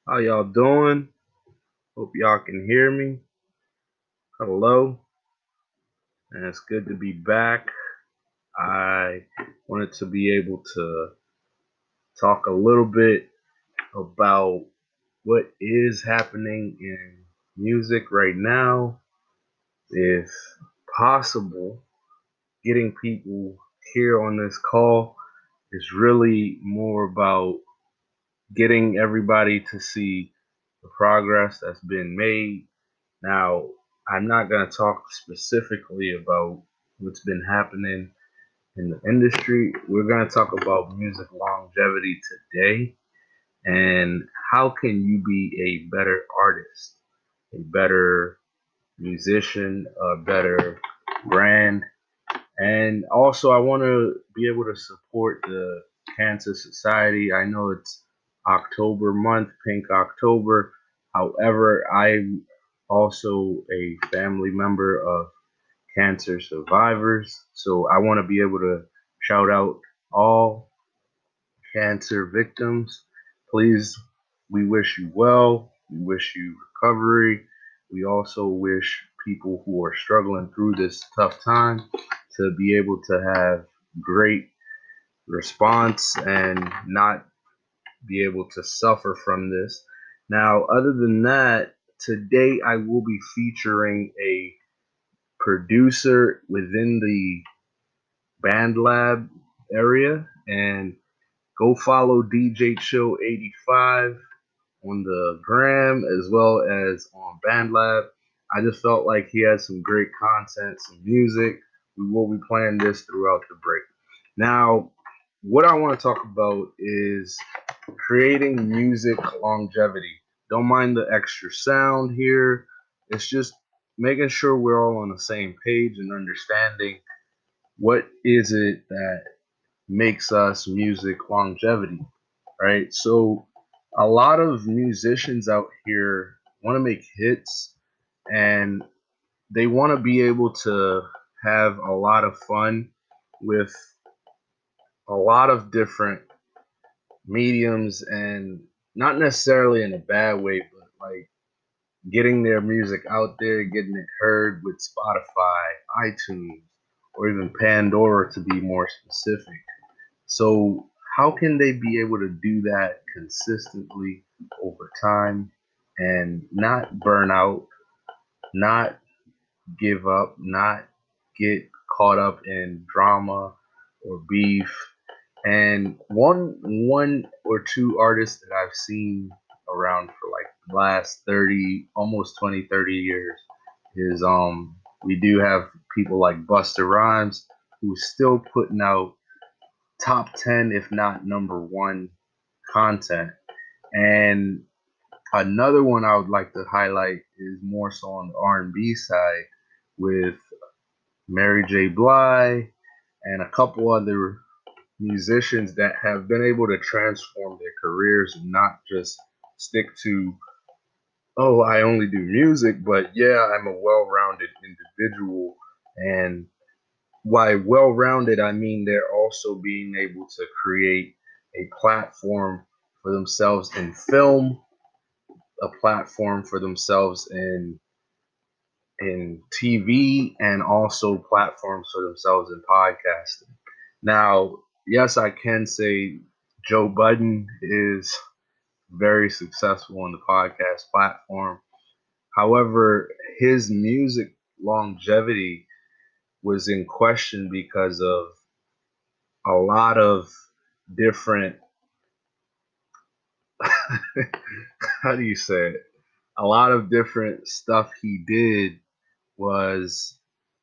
How y'all doing? Hope y'all can hear me. Hello, and it's good to be back. I wanted to be able to talk a little bit about what is happening in music right now, if possible. Getting people here on this call is really more about getting everybody to see the progress that's been made. Now, I'm not going to talk specifically about what's been happening in the industry. We're going to talk about music longevity today and how can you be a better artist, a better musician, a better brand. And also, I want to be able to support the Cancer Society. I know it's October month, Pink October. However, I'm also a family member of cancer survivors. So I want to be able to shout out all cancer victims. Please, we wish you well. We wish you recovery. We also wish people who are struggling through this tough time to be able to have great response and not be able to suffer from this. Now, other than that, today I will be featuring a producer within the Band Lab area, and go follow DJ Chill 85 on the gram as well as on BandLab. I just felt like he had some great content, some music. We will be playing this throughout the break. Now, what I want to talk about is creating music longevity. Don't mind the extra sound here. It's just making sure we're all on the same page and understanding what is it that makes us music longevity, right? So a lot of musicians out here want to make hits and they want to be able to have a lot of fun with a lot of different mediums, and not necessarily in a bad way, but like getting their music out there, getting it heard with Spotify, iTunes, or even Pandora to be more specific. So, how can they be able to do that consistently over time and not burn out, not give up, not get caught up in drama or beef? And one or two artists that I've seen around for like the last 30, almost 20, 30 years is we do have people like Busta Rhymes who's still putting out top 10 if not number one content. And another one I would like to highlight is more so on the R&B side with Mary J. Blige and a couple other musicians that have been able to transform their careers and not just stick to, oh, I only do music, but yeah, I'm a well-rounded individual. And by well-rounded, I mean they're also being able to create a platform for themselves in film, a platform for themselves in TV, and also platforms for themselves in podcasting. Now, yes, I can say Joe Budden is very successful on the podcast platform. However, his music longevity was in question because of a lot of different how do you say it? A lot of different stuff he did was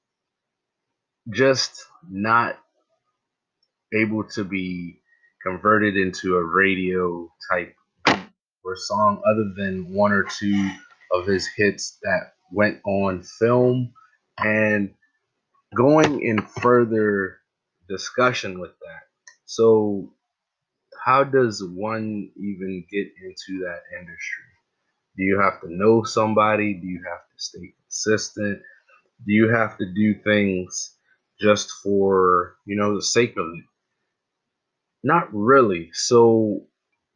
just not able to be converted into a radio type or song other than one or two of his hits that went on film. And going in further discussion with that. So how does one even get into that industry? Do you have to know somebody? Do you have to stay consistent? Do you have to do things just for, the sake of it? Not really. So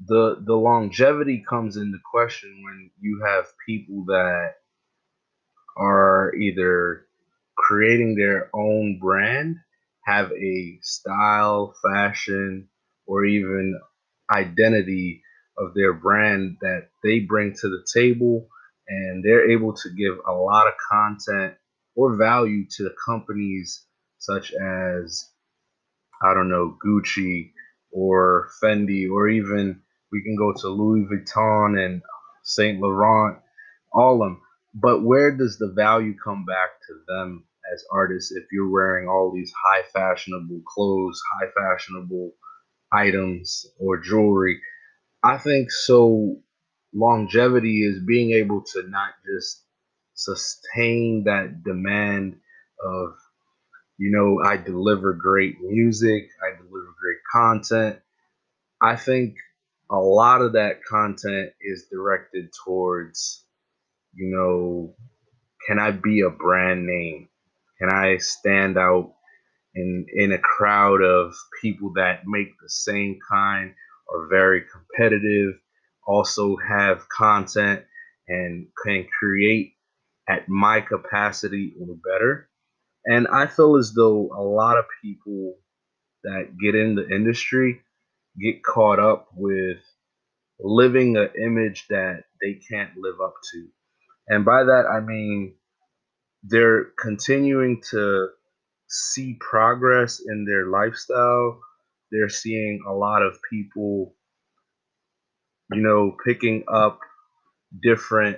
the longevity comes into question when you have people that are either creating their own brand, have a style, fashion, or even identity of their brand that they bring to the table, and they're able to give a lot of content or value to the companies such as, I don't know, Gucci or Fendi, or even we can go to Louis Vuitton and Saint Laurent, all of them. But where does the value come back to them as artists if you're wearing all these high fashionable clothes, high fashionable items or jewelry? I think so. Longevity is being able to not just sustain that demand of, I deliver great music, I deliver great content. I think a lot of that content is directed towards, you know, can I be a brand name? Can I stand out in a crowd of people that make the same kind, are very competitive, also have content and can create at my capacity or better? And I feel as though a lot of people that get in the industry get caught up with living an image that they can't live up to. And by that, I mean they're continuing to see progress in their lifestyle. They're seeing a lot of people, picking up different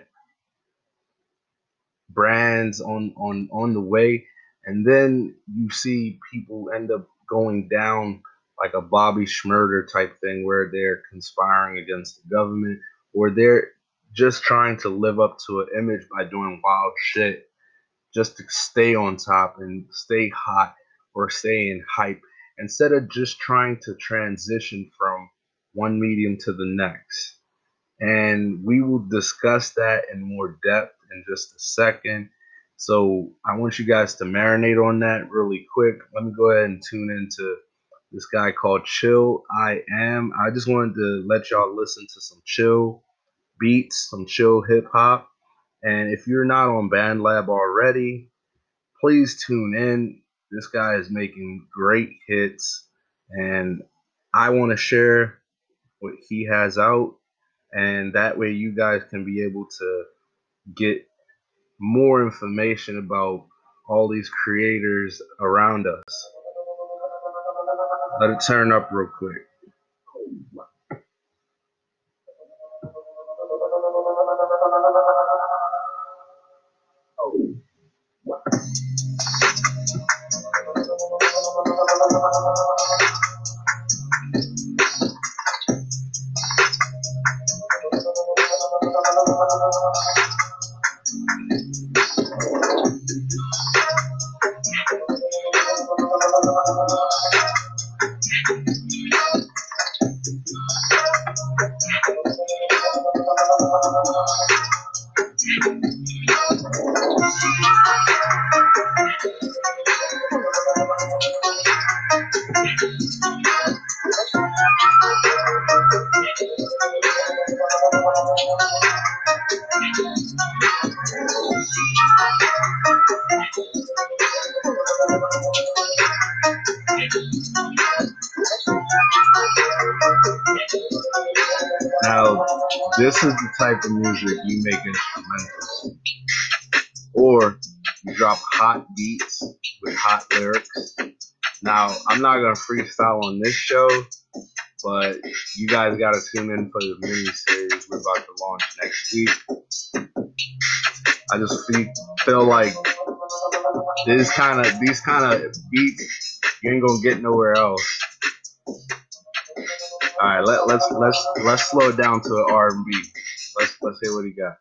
brands on the way, and then you see people end up going down like a Bobby Schmurder type thing where they're conspiring against the government, or they're just trying to live up to an image by doing wild shit just to stay on top and stay hot or stay in hype instead of just trying to transition from one medium to the next. And we will discuss that in more depth in just a second. So I want you guys to marinate on that really quick. Let me go ahead and tune into this guy called Chill I Am. I just wanted to let y'all listen to some chill beats, some chill hip hop. And if you're not on BandLab already, please tune in. This guy is making great hits, and I want to share what he has out, and that way you guys can be able to get more information about all these creators around us. Let it turn up real quick. Now, this is the type of music you make instrumentals, or you drop hot beats with hot lyrics. Now, I'm not gonna freestyle on this show, but you guys gotta tune in for the mini series we're about to launch next week. I just feel like these kind of beats you ain't gonna get nowhere else. All right, let's slow it down to an R&B. Let's hear what he got.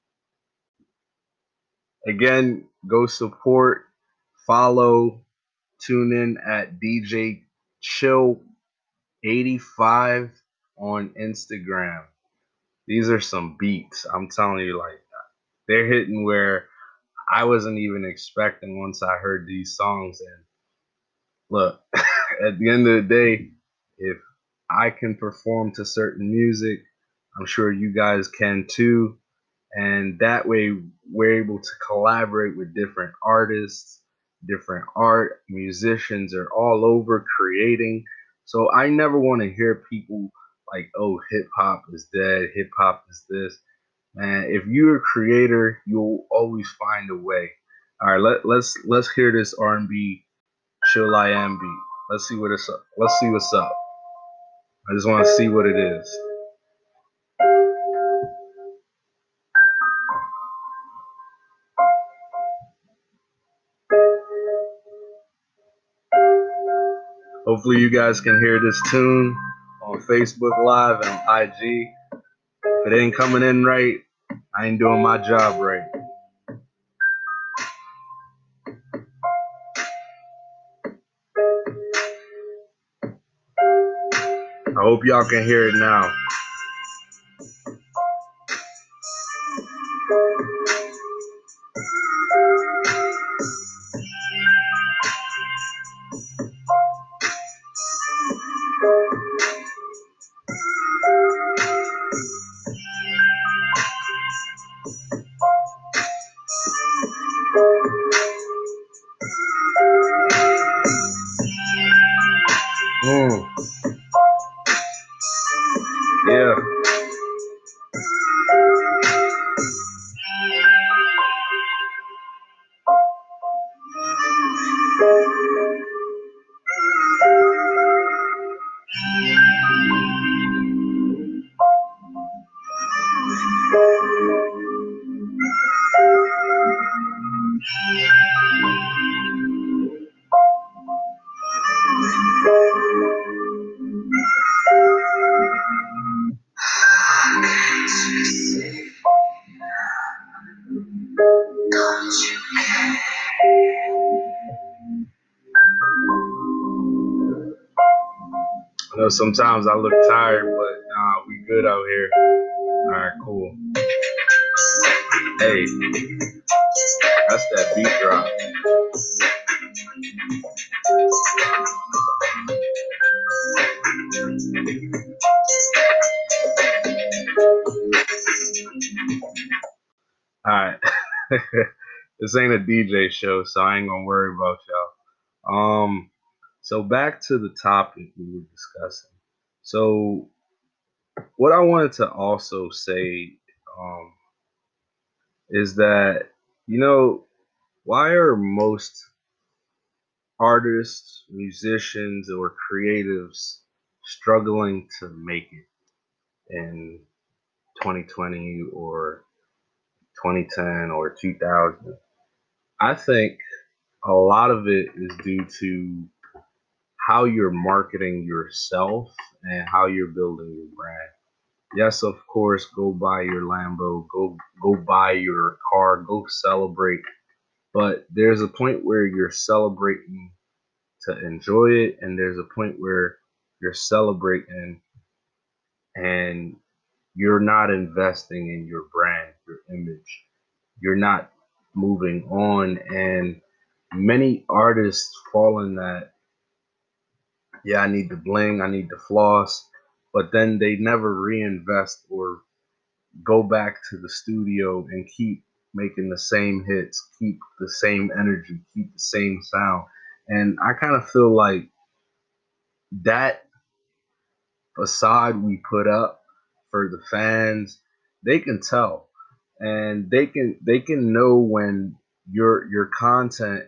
Again, go support, follow, tune in at DJ Chill 85 on Instagram. These are some beats. I'm telling you, like they're hitting where I wasn't even expecting once I heard these songs. And look, at the end of the day, if I can perform to certain music. I'm sure you guys can too. And that way we're able to collaborate with different artists, different art, musicians are all over creating. So I never want to hear people like, oh, hip hop is dead, hip hop is this. Man, if you're a creator, you'll always find a way. All right, let's hear this R&B Chill I Am beat. Let's see what it's up. Let's see what's up. I just want to see what it is. Hopefully you guys can hear this tune on Facebook Live and on IG. If it ain't coming in right, I ain't doing my job right. I hope y'all can hear it now. Yeah. I know sometimes I look tired, but nah, we good out here. All right, cool. Hey, that's that beat drop. All right. This ain't a DJ show, so I ain't gonna worry about y'all. So back to the topic we were discussing. So what I wanted to also say um, is that why are most artists, musicians, or creatives struggling to make it in 2020 or 2010 or 2000? I think a lot of it is due to how you're marketing yourself and how you're building your brand. Yes, of course, go buy your Lambo, go buy your car, go celebrate. But there's a point where you're celebrating to enjoy it, and there's a point where you're celebrating and you're not investing in your brand, your image. You're not moving on, and many artists fall in that. Yeah, I need the bling, I need the floss, but then they never reinvest or go back to the studio and keep making the same hits, keep the same energy, keep the same sound. And I kind of feel like that facade we put up for the fans, they can tell, and they can know when your content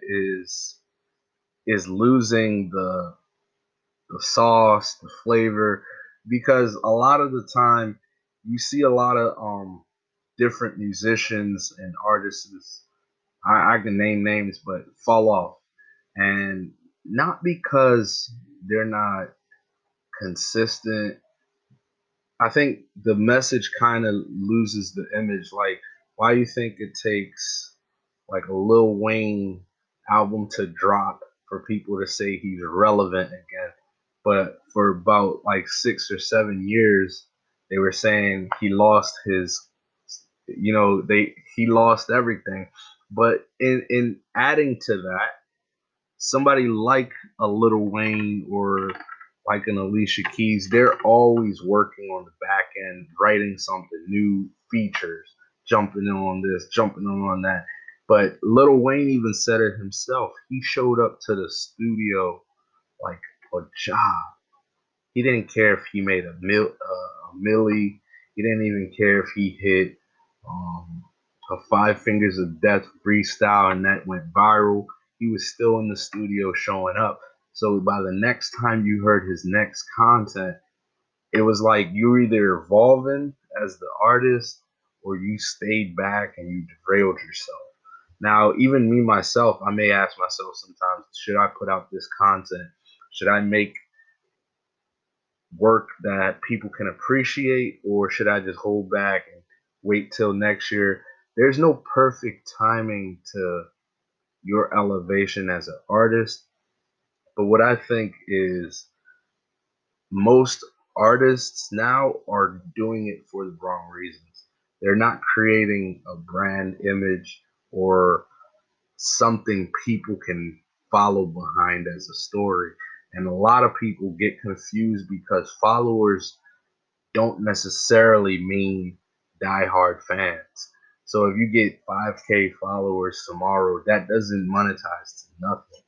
is losing the sauce, the flavor, because a lot of the time you see a lot of different musicians and artists. I can name names, but fall off, and not because they're not consistent. I think the message kind of loses the image. Like, why do you think it takes like a Lil Wayne album to drop for people to say he's relevant again? But for about like 6 or 7 years, they were saying he lost his, he lost everything. But in adding to that, somebody like a Lil Wayne or like an Alicia Keys, they're always working on the back end, writing something new, features, jumping in on this, jumping in on that. But Lil Wayne even said it himself. He showed up to the studio like a job. He didn't care if he made a milli. He didn't even care if he hit a Five Fingers of Death freestyle and that went viral. He was still in the studio showing up. So by the next time you heard his next content, it was like you were either evolving as the artist or you stayed back and you derailed yourself. Now, even me myself, I may ask myself sometimes, should I put out this content? Should I make work that people can appreciate, or should I just hold back and wait till next year? There's no perfect timing to your elevation as an artist, but what I think is most artists now are doing it for the wrong reasons. They're not creating a brand image or something people can follow behind as a story. And a lot of people get confused because followers don't necessarily mean diehard fans. So if you get 5K followers tomorrow, that doesn't monetize to nothing.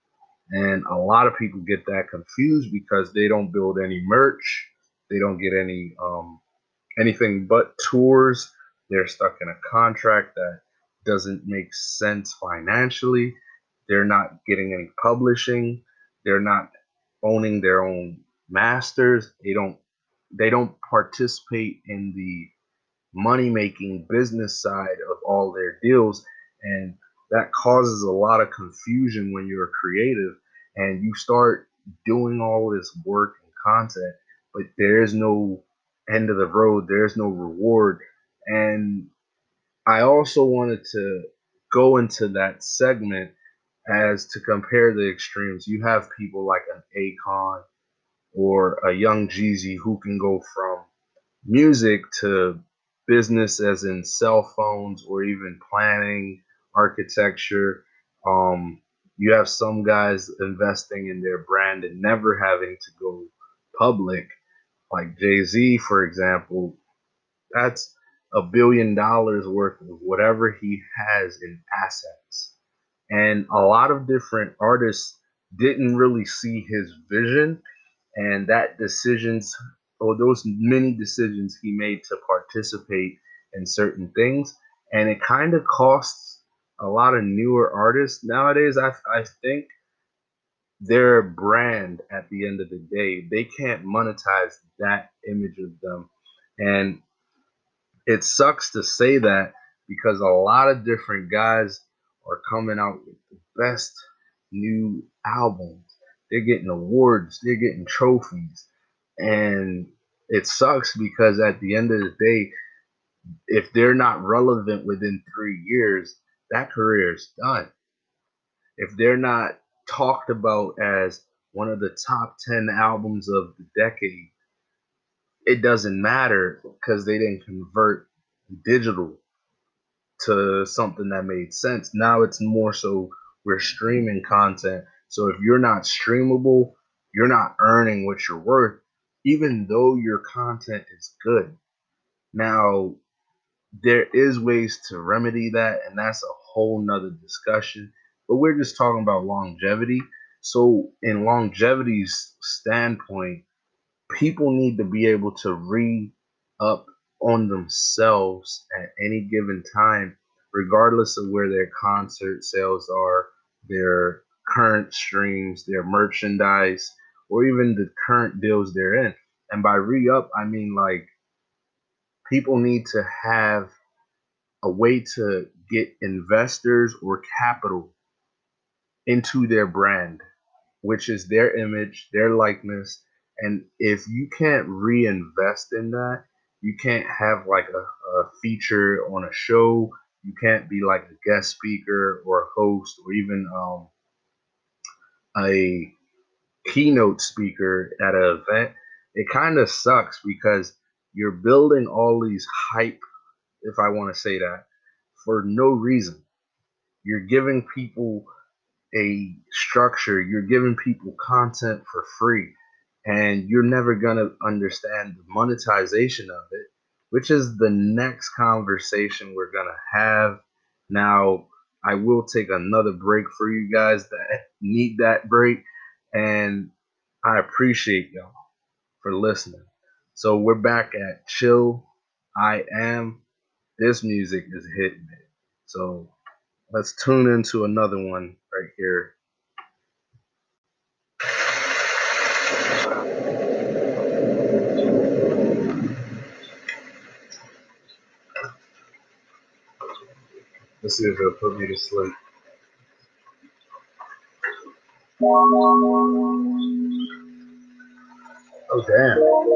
And a lot of people get that confused because they don't build any merch, they don't get anything but tours. They're stuck in a contract that doesn't make sense financially. They're not getting any publishing. They're not owning their own masters. They don't participate in the money making business side of all their deals, and that causes a lot of confusion when you're creative and you start doing all this work and content, but there's no end of the road, there's no reward. And I also wanted to go into that segment as to compare the extremes. You have people like an Akon or a Young Jeezy who can go from music to business, as in cell phones or even planning, architecture. Um, you have some guys investing in their brand and never having to go public, like Jay Z, for example. That's $1 billion worth of whatever he has in assets. And a lot of different artists didn't really see his vision, and that decisions or those many decisions he made to participate in certain things, and it kind of costs a lot of newer artists nowadays. I think their brand at the end of the day, they can't monetize that image of them. And it sucks to say that because a lot of different guys are coming out with the best new albums. They're getting awards, they're getting trophies. And it sucks because at the end of the day, if they're not relevant within 3 years, that career is done. If they're not talked about as one of the top 10 albums of the decade, it doesn't matter because they didn't convert digital to something that made sense. Now it's more so we're streaming content. So if you're not streamable, you're not earning what you're worth, even though your content is good. Now, there is ways to remedy that, and that's a whole nother discussion. But we're just talking about longevity. So, in longevity's standpoint, people need to be able to re up on themselves at any given time, regardless of where their concert sales are, their current streams, their merchandise, or even the current deals they're in. And by re up, I mean like people need to have a way to get investors or capital into their brand, which is their image, their likeness. And if you can't reinvest in that, you can't have like a feature on a show. You can't be like a guest speaker or a host or even a keynote speaker at an event. It kind of sucks because you're building all these hype, if I want to say that, for no reason. You're giving people a structure, you're giving people content for free. and you're never gonna understand the monetization of it, which is the next conversation we're gonna have. Now, I will take another break for you guys that need that break, and I appreciate y'all for listening. So we're back at Chill. I am. This music is hitting it. So let's tune into another one right here. Let's see if it'll put me to sleep. Oh damn.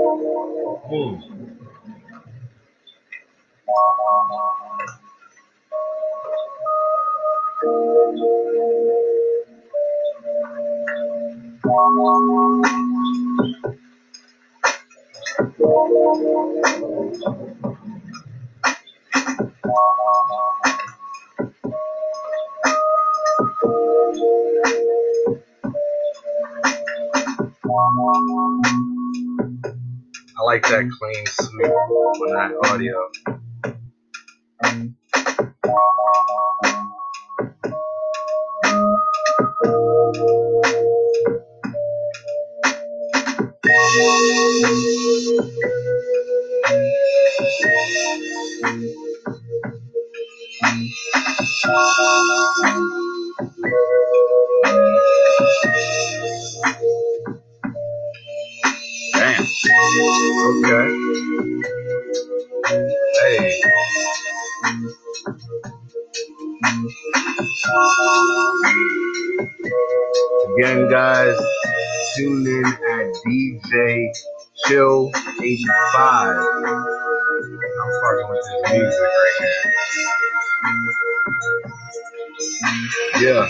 I like that clean sweep on that audio. Damn. Okay. Hey. Again, guys, tune in at DJ Chill 85. I'm fucking with this music right here. Yeah.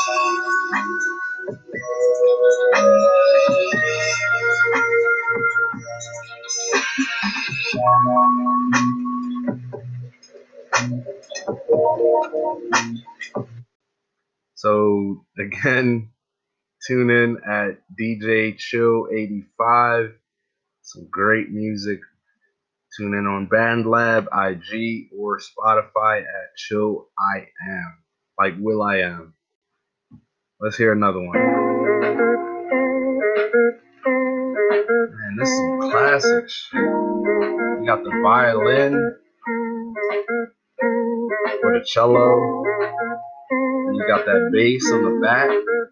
So again, tune in at DJ Chill 85. Some great music. Tune in on BandLab, IG, or Spotify at Chill I Am. Like Will I Am. Let's hear another one. Man, this is some classic shit. You got the violin, or the cello. And you got that bass on the back.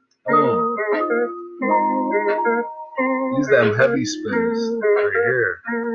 Use them heavy spinners right here.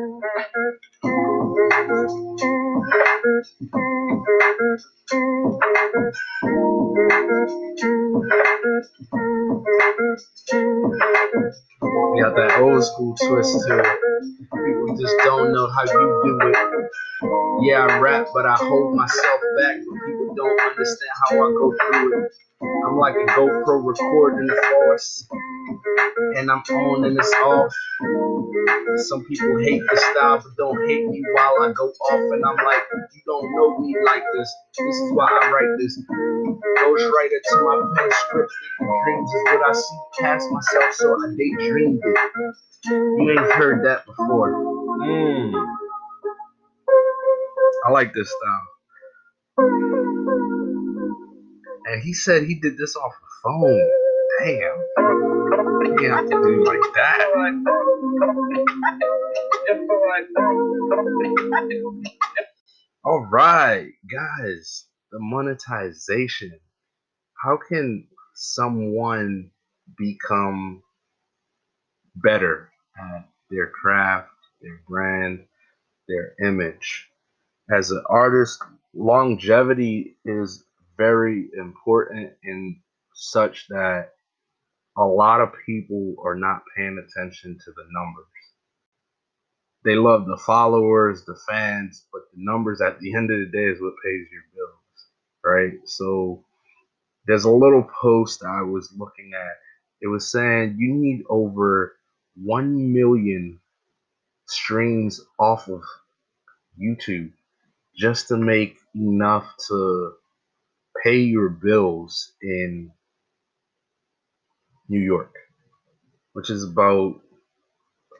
You got that old school twist too. People just don't know how you do it. Yeah, I rap, but I hold myself back when people don't understand how I go through it. I'm like a GoPro recording the force, and I'm on and it's off. Some people hate the style, but don't hate me while I go off, and I'm like, you don't know me like this. This is why I write this. Ghostwriter to my pen script. Dreams is what I see past myself, so I daydreamed it. You ain't heard that before. I like this style. And he said he did this off the phone. Damn. You didn't have to do like that. All right, guys. The monetization. How can someone become better at their craft, their brand, their image? As an artist, longevity is very important in such that a lot of people are not paying attention to the numbers. They love the followers, the fans, but the numbers at the end of the day is what pays your bills, right? So there's a little post I was looking at. It was saying you need over 1 million streams off of YouTube just to make enough to pay your bills in New York, which is about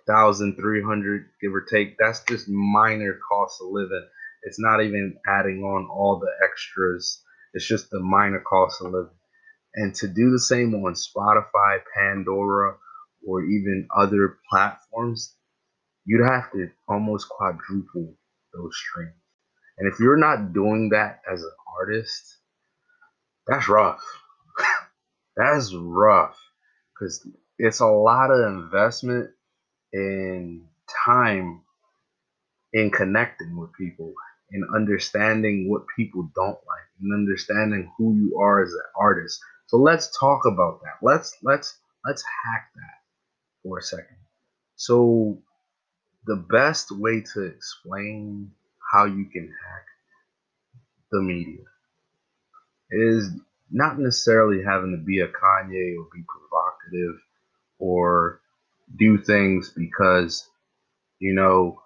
$1,300 give or take. That's just minor cost of living. It's not even adding on all the extras. It's just the minor cost of living. And to do the same on Spotify, Pandora, or even other platforms, you'd have to almost quadruple those streams. And if you're not doing that as an artist, that's rough. That's rough because it's a lot of investment in time in connecting with people and understanding what people don't like and understanding who you are as an artist. So let's talk about that. Let's hack that for a second. So the best way to explain how you can hack the media is not necessarily having to be a Kanye or be provocative or do things because you know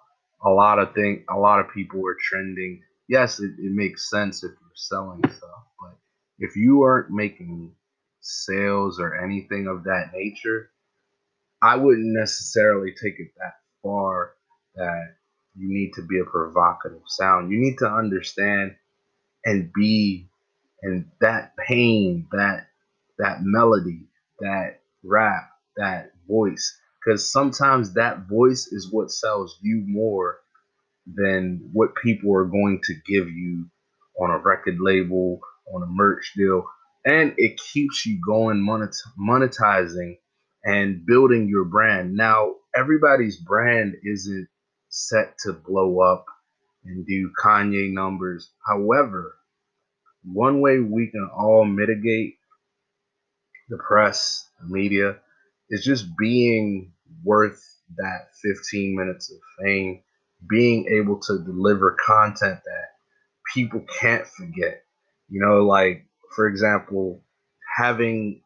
a lot of people are trending. Yes, it makes sense if you're selling stuff, but if you aren't making sales or anything of that nature, I wouldn't necessarily take it that far that you need to be a provocative sound. You need to understand and be and that pain, that melody, that rap, that voice. Because sometimes that voice is what sells you more than what people are going to give you on a record label, on a merch deal. And it keeps you going monetizing and building your brand. Now, everybody's brand isn't set to blow up and do Kanye numbers. However, one way we can all mitigate the press, the media, is just being worth that 15 minutes of fame, being able to deliver content that people can't forget. Like, for example, having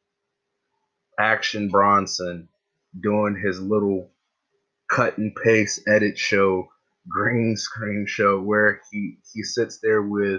Action Bronson doing his little cut and paste edit show, green screen show, where he sits there with,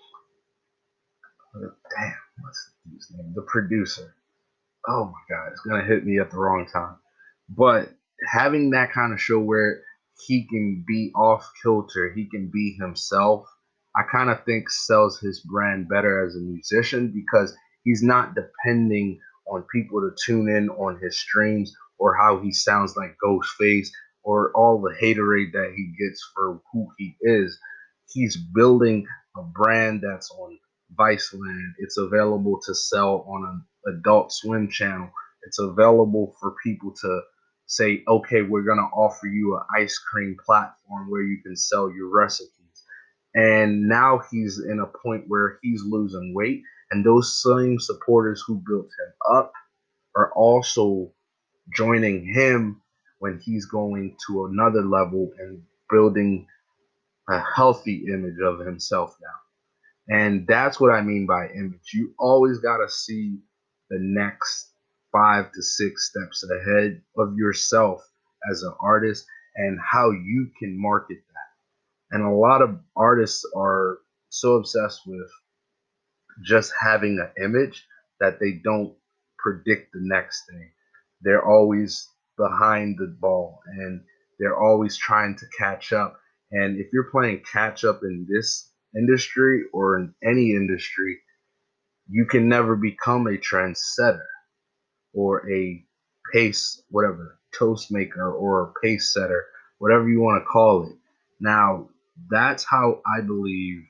damn, what's his name? The producer. Oh my god, it's gonna hit me at the wrong time. But having that kind of show where he can be off kilter, he can be himself, I kind of think sells his brand better as a musician because he's not depending on people to tune in on his streams or how he sounds like Ghostface or all the haterade that he gets for who he is. He's building a brand that's on Viceland. It's available to sell on an Adult Swim channel. It's available for people to say, okay, we're going to offer you an ice cream platform where you can sell your recipes. And now he's in a point where he's losing weight. And those same supporters who built him up are also joining him when he's going to another level and building a healthy image of himself now. And that's what I mean by image. You always got to see the next 5 to 6 steps ahead of yourself as an artist and how you can market that. And a lot of artists are so obsessed with just having an image that they don't predict the next thing. They're always behind the ball and they're always trying to catch up. And if you're playing catch up in this industry or in any industry, you can never become a trendsetter or a pace, whatever, toast maker or a pace setter, whatever you want to call it. Now, that's how I believe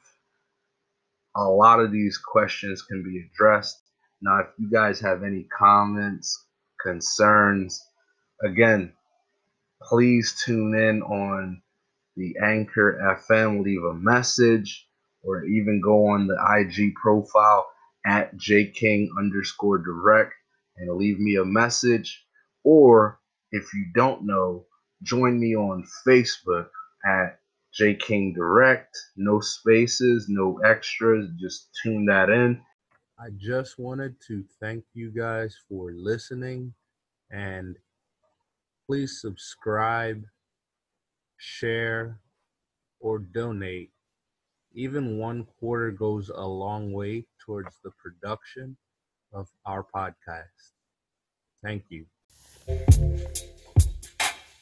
a lot of these questions can be addressed. Now, if you guys have any comments, concerns, again, please tune in on the Anchor FM, leave a message, or even go on the IG profile at jking_direct and leave me a message. Or if you don't know, join me on Facebook at JKing Direct. No spaces, no extras, just tune that in. I just wanted to thank you guys for listening and please subscribe, share, or donate. Even 1 quarter goes a long way towards the production of our podcast. Thank you.